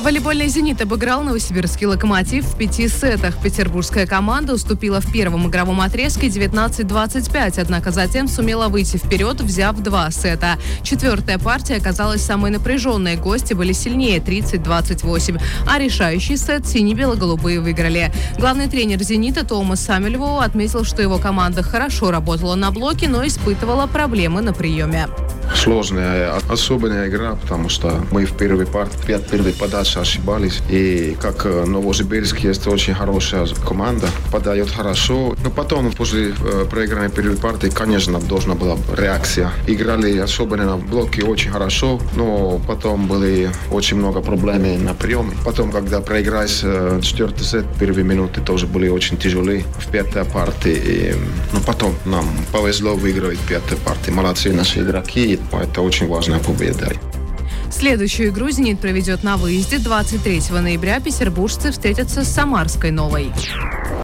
Волейбольный «Зенит» обыграл новосибирский «Локомотив» в 5 сетах. Петербургская команда уступила в первом игровом отрезке 19-25, однако затем сумела выйти вперед, взяв 2 сета. Четвертая партия оказалась самой напряженной, гости были сильнее 30-28, а решающий сет сине-бело-голубые выиграли. Главный тренер «Зенита» Томас Самельвоу отметил, что его команда хорошо работала на блоке, но испытывала проблемы на приеме. Сложная, особенная игра, потому что мы в первой партии 5 первых подач ошибались. И как Новосибирск есть очень хорошая команда, подает хорошо. Но потом, после проигранной первой партии, конечно, должна была реакция. Играли особенно на блоке очень хорошо, но потом были очень много проблем на приеме. Потом, когда проиграешь четвертый сет, первые минуты тоже были очень тяжелые в пятой партии. Но потом нам повезло выиграть пятую партию. Молодцы наши игроки. Это очень важная победа. Следующую игру «Зенит» проведет на выезде. 23 ноября петербуржцы встретятся с Самарской Новой.